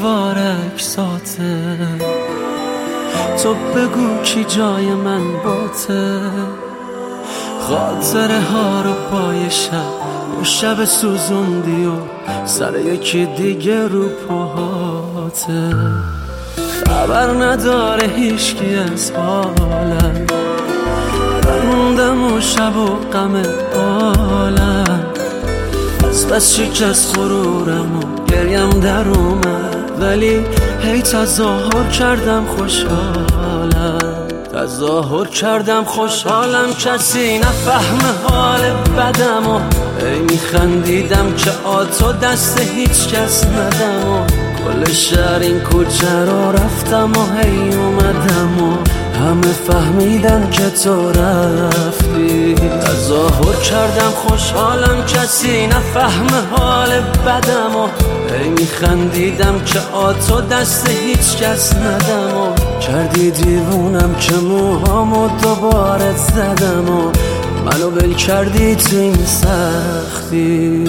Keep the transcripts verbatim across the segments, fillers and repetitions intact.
دیوار اکساته. تو بگو کی جای من باته، خاطره ها رو پای شب و شب سوزوندی و سر یکی دیگه رو پاهاته. خبر نداره هیچکی از حالم، بموندم و شب و غم عالم. از بس شکست غرورم و گریم در اومد، ولی هی تظاهر کردم خوشحالم. تظاهر کردم خوشحالم کسی نفهمه حال بدم و هی میخندیدم که آتو دست هیچ کس ندم و کل شهر این کوچه رو رفتم و هی اومدم و همه فهمیدن که تو رفتی. تظاهر کردم خوشحالم کسی نفهمه حال بدم و هی میخندیدم که آتو دست هیچ کس ندم و کردی دیوونم که موهامو دوباره زدم و منو ول کردی تو این سختی.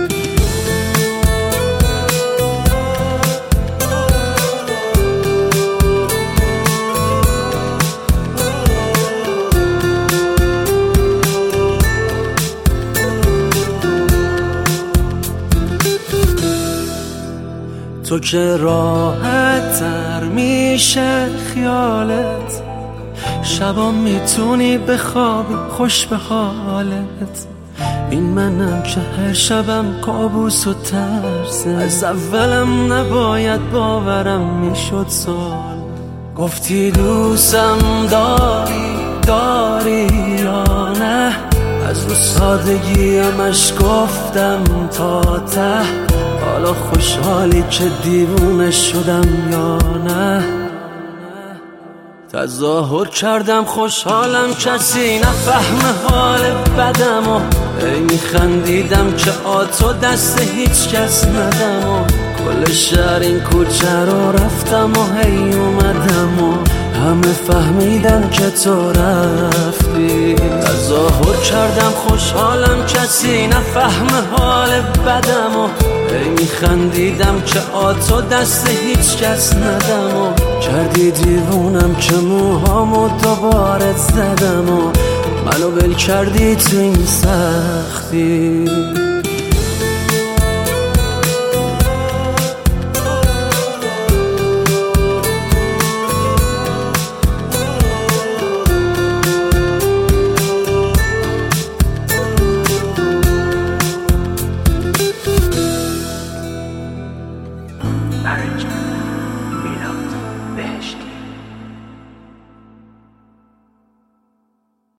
تو که راحت تر میشه خیالت، شبا میتونی بخوابی خوش به حالت. این منم که هر شبم کابوس و ترسه، از اولم نباید باورم میشد سال. گفتی دوستم داری داری یا نه، از رو سادگیمش گفتم تا ته. حالا خوشحالی که دیوونه شدم یا نه؟ تظاهر کردم خوشحالم کسی نفهمه حال بدم و هی میخندیدم که آتو دست هیچ کس ندم و کل شهر این کوچه رو رفتم و هی اومدم و همه فهمیدن که تو رفتی. تظاهر کردم خوشحالم کسی نفهمه حال بدم و هی میخندیدم که آتو دست هیچ کس ندم و کردی دیوونم که موهامو دوباره زدم و منو ول کردی تو این سختی. Marriage.